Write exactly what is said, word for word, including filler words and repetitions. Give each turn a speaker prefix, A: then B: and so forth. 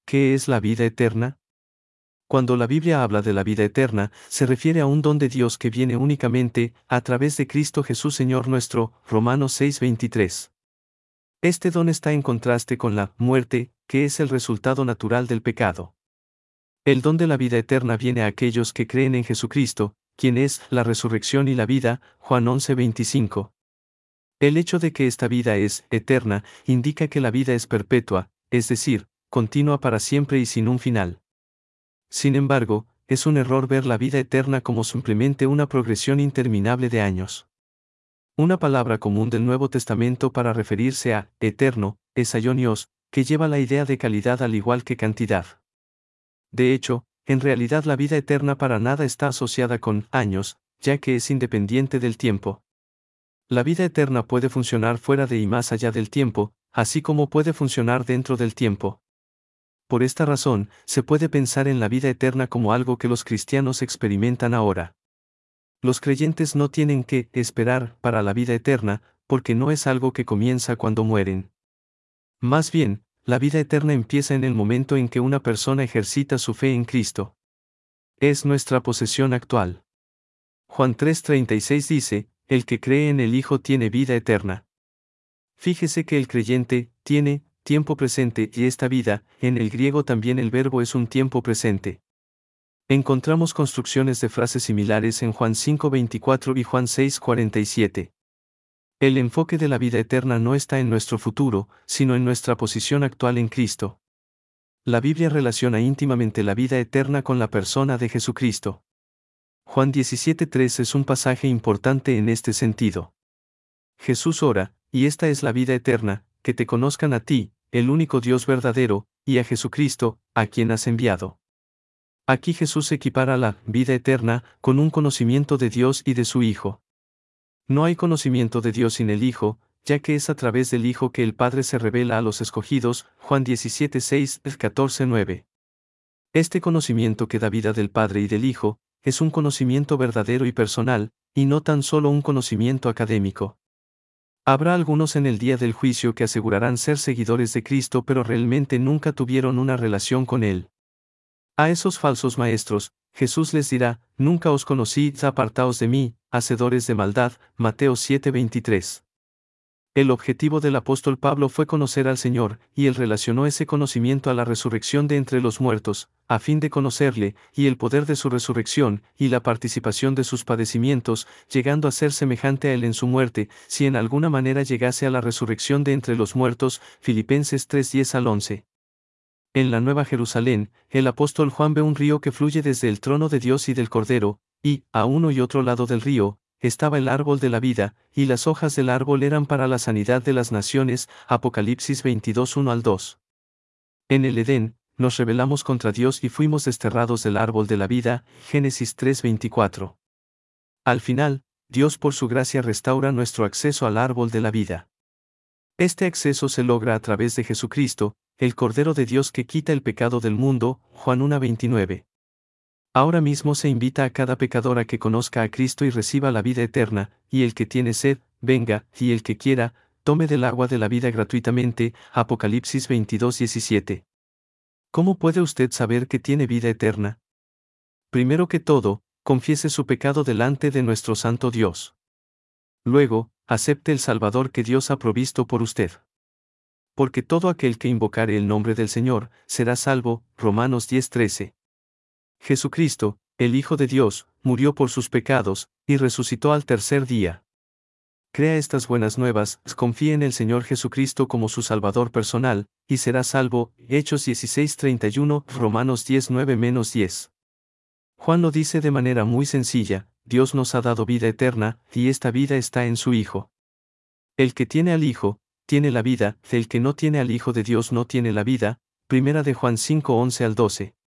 A: ¿Qué es la vida eterna? Cuando la Biblia habla de la vida eterna, se refiere a un don de Dios que viene únicamente a través de Cristo Jesús Señor nuestro, Romanos seis veintitrés. Este don está en contraste con la muerte, que es el resultado natural del pecado. El don de la vida eterna viene a aquellos que creen en Jesucristo, quien es la resurrección y la vida, Juan once veinticinco. El hecho de que esta vida es eterna indica que la vida es perpetua, es decir, continua para siempre y sin un final. Sin embargo, es un error ver la vida eterna como simplemente una progresión interminable de años. Una palabra común del Nuevo Testamento para referirse a eterno es aionios, que lleva la idea de calidad al igual que cantidad. De hecho, en realidad la vida eterna para nada está asociada con años, ya que es independiente del tiempo. La vida eterna puede funcionar fuera de y más allá del tiempo, así como puede funcionar dentro del tiempo. Por esta razón, se puede pensar en la vida eterna como algo que los cristianos experimentan ahora. Los creyentes no tienen que esperar para la vida eterna, porque no es algo que comienza cuando mueren. Más bien, la vida eterna empieza en el momento en que una persona ejercita su fe en Cristo. Es nuestra posesión actual. Juan tres treinta y seis dice, el que cree en el Hijo tiene vida eterna. Fíjese que el creyente tiene tiempo presente y esta vida, en el griego también el verbo es un tiempo presente. Encontramos construcciones de frases similares en Juan cinco veinticuatro y Juan seis cuarenta y siete. El enfoque de la vida eterna no está en nuestro futuro, sino en nuestra posición actual en Cristo. La Biblia relaciona íntimamente la vida eterna con la persona de Jesucristo. Juan diecisiete tres es un pasaje importante en este sentido. Jesús ora, y esta es la vida eterna, que te conozcan a ti, el único Dios verdadero, y a Jesucristo, a quien has enviado. Aquí Jesús equipara la vida eterna con un conocimiento de Dios y de su Hijo. No hay conocimiento de Dios sin el Hijo, ya que es a través del Hijo que el Padre se revela a los escogidos, Juan diecisiete seis, catorce nueve. Este conocimiento que da vida del Padre y del Hijo, es un conocimiento verdadero y personal, y no tan solo un conocimiento académico. Habrá algunos en el día del juicio que asegurarán ser seguidores de Cristo pero realmente nunca tuvieron una relación con Él. A esos falsos maestros, Jesús les dirá, nunca os conocí, apartaos de mí, hacedores de maldad, Mateo siete veintitrés. El objetivo del apóstol Pablo fue conocer al Señor, y él relacionó ese conocimiento a la resurrección de entre los muertos, a fin de conocerle, y el poder de su resurrección, y la participación de sus padecimientos, llegando a ser semejante a él en su muerte, si en alguna manera llegase a la resurrección de entre los muertos, Filipenses tres diez al once. En la Nueva Jerusalén, el apóstol Juan ve un río que fluye desde el trono de Dios y del Cordero, y, a uno y otro lado del río, estaba el árbol de la vida, y las hojas del árbol eran para la sanidad de las naciones, Apocalipsis veintidós uno al dos. En el Edén, nos rebelamos contra Dios y fuimos desterrados del árbol de la vida, Génesis tres veinticuatro. Al final, Dios por su gracia restaura nuestro acceso al árbol de la vida. Este acceso se logra a través de Jesucristo, el Cordero de Dios que quita el pecado del mundo, Juan uno veintinueve. Ahora mismo se invita a cada pecador a que conozca a Cristo y reciba la vida eterna, y el que tiene sed, venga, y el que quiera, tome del agua de la vida gratuitamente, Apocalipsis veintidós diecisiete. ¿Cómo puede usted saber que tiene vida eterna? Primero que todo, confiese su pecado delante de nuestro Santo Dios. Luego, acepte el Salvador que Dios ha provisto por usted. Porque todo aquel que invocare el nombre del Señor, será salvo, Romanos diez trece. Jesucristo, el Hijo de Dios, murió por sus pecados, y resucitó al tercer día. Crea estas buenas nuevas, confíe en el Señor Jesucristo como su Salvador personal, y será salvo, Hechos dieciséis treinta y uno, Romanos diez nueve menos diez. Juan lo dice de manera muy sencilla, Dios nos ha dado vida eterna, y esta vida está en su Hijo. El que tiene al Hijo, tiene la vida, el que no tiene al Hijo de Dios no tiene la vida, primera de Juan cinco once al doce.